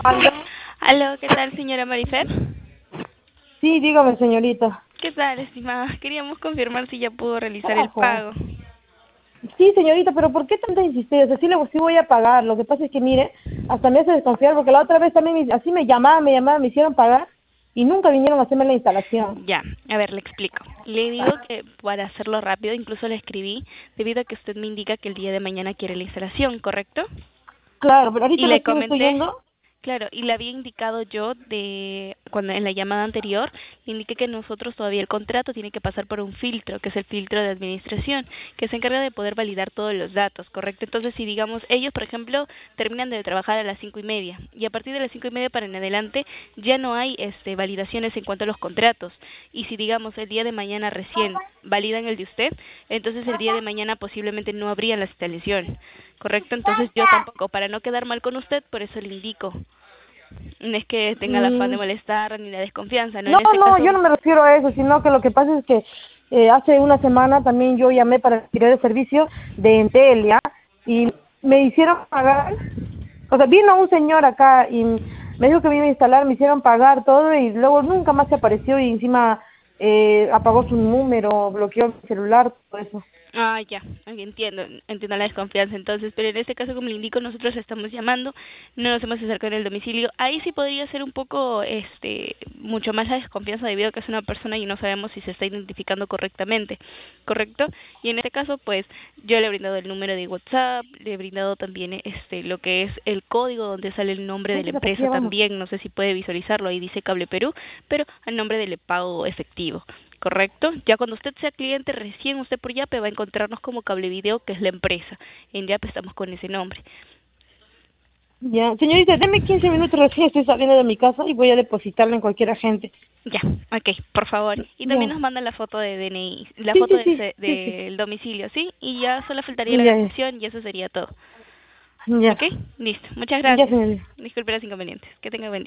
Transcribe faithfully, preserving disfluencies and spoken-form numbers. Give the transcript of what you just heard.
¿Aló? Aló, ¿qué tal, señora Marifer? Sí, dígame, señorita. ¿Qué tal, estimada? Queríamos confirmar si ya pudo realizar el Carajo. pago. Sí, señorita, pero ¿por qué tanta insistencia? Sí, le, sí voy a pagar. Lo que pasa es que, mire, hasta me hace desconfiar porque la otra vez también me- así me llamaban, me llamaban, me hicieron pagar y nunca vinieron a hacerme la instalación. Ya, a ver, le explico. Le digo que para hacerlo rápido, incluso le escribí, debido a que usted me indica que el día de mañana quiere la instalación, ¿correcto? Claro, pero Y ahorita le recién estoy comenté, yendo. claro, y le había indicado yo de cuando en la llamada anterior, le indiqué que nosotros todavía el contrato tiene que pasar por un filtro, que es el filtro de administración, que se encarga de poder validar todos los datos, ¿correcto? Entonces, si digamos, ellos, por ejemplo, terminan de trabajar a las cinco y media, y a partir de las cinco y media para en adelante, ya no hay este validaciones en cuanto a los contratos, y si digamos el día de mañana recién validan el de usted, entonces el día de mañana posiblemente no habría la instalación, ¿correcto? Entonces yo tampoco, para no quedar mal con usted, por eso le indico. No es que tenga el afán Mm, de molestar ni la desconfianza, ¿no? no, En este no, caso, yo no me refiero a eso, sino que lo que pasa es que eh, hace una semana también yo llamé para retirar el servicio de Entel, ¿ya? Y me hicieron pagar. O sea, vino un señor acá y me dijo que me iba a instalar, me hicieron pagar todo y luego nunca más se apareció y encima eh, apagó su número, bloqueó mi celular, todo eso. ah, ya, ok, entiendo, entiendo la desconfianza entonces, pero en este caso, como le indico, nosotros estamos llamando, no nos hemos acercado en el domicilio, ahí sí podría ser un poco, este, mucho más la desconfianza debido a que es una persona y no sabemos si se está identificando correctamente, ¿correcto? Y en este caso, pues, yo le he brindado el número de WhatsApp, le he brindado también, este, lo que es el código donde sale el nombre de la Vente la empresa pastilla, vamos. también, no sé si puede visualizarlo, ahí dice Cable Perú, pero el nombre del pago efectivo. ¿Correcto? Ya cuando usted sea cliente, recién usted por Yape va a encontrarnos como Cable Video, que es la empresa. En Yape estamos con ese nombre. Ya, señorita, deme quince minutos, recién estoy saliendo de mi casa y voy a depositarlo en cualquier agente. Ya, ok, por favor. Y también nos Ya, manda la foto de D N I, la sí, foto sí, del, sí, ce- sí, sí, del domicilio, ¿sí? Y ya solo faltaría la ya, ya, dirección y eso sería todo. ya, ¿Ok? Listo. Muchas ya, gracias. señorita. Disculpe los inconvenientes. Que tenga buen día.